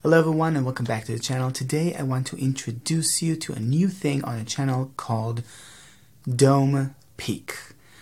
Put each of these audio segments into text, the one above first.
Hello everyone and welcome back to the channel. Today I want to introduce you to a new thing on the channel called Dome Peak.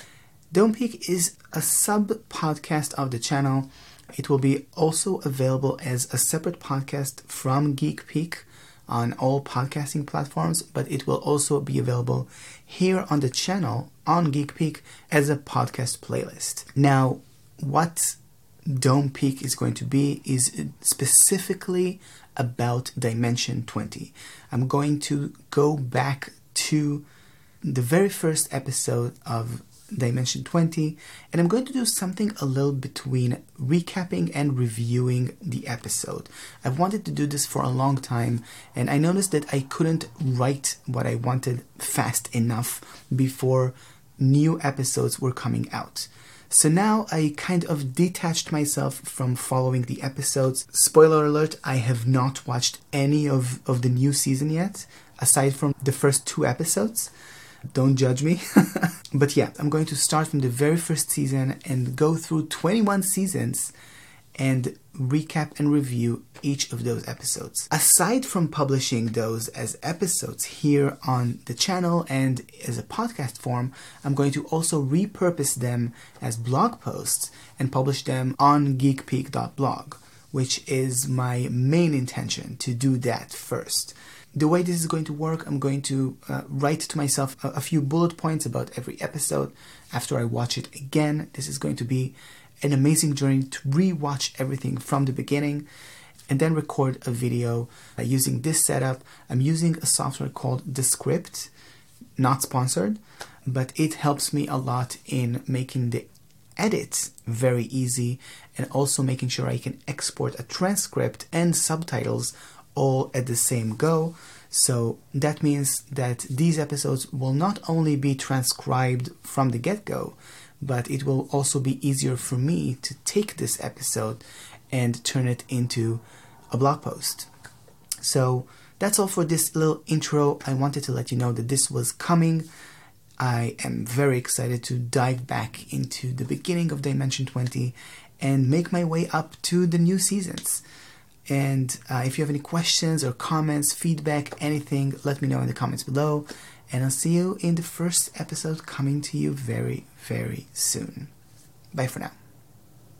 Dome Peak is a sub-podcast of the channel. It will be also available as a separate podcast from Geek Peak on all podcasting platforms, but it will also be available here on the channel on Geek Peak as a podcast playlist. Now, what Dome Peak is going to be is specifically about Dimension 20. I'm going to go back to the very first episode of Dimension 20, and I'm going to do something a little between recapping and reviewing the episode. I've wanted to do this for a long time, and I noticed that I couldn't write what I wanted fast enough before new episodes were coming out. So now I kind of detached myself from following the episodes. Spoiler alert, I have not watched any of the new season yet, aside from the first 2 episodes. Don't judge me. But yeah, I'm going to start from the very first season and go through 21 seasons and recap and review each of those episodes. Aside from publishing those as episodes here on the channel and as a podcast form, I'm going to also repurpose them as blog posts and publish them on geekpeak.blog, which is my main intention, to do that first. The way this is going to work, I'm going to write to myself a few bullet points about every episode after I watch it again. This is going to be an amazing journey to rewatch everything from the beginning and then record a video using this setup. I'm using a software called Descript, not sponsored, but it helps me a lot in making the edits very easy and also making sure I can export a transcript and subtitles all at the same go. So that means that these episodes will not only be transcribed from the get-go, but it will also be easier for me to take this episode and turn it into a blog post. So that's all for this little intro. I wanted to let you know that this was coming. I am very excited to dive back into the beginning of Dimension 20 and make my way up to the new seasons. And if you have any questions or comments, feedback, anything, let me know in the comments below. And I'll see you in the first episode coming to you very, very soon. Bye for now.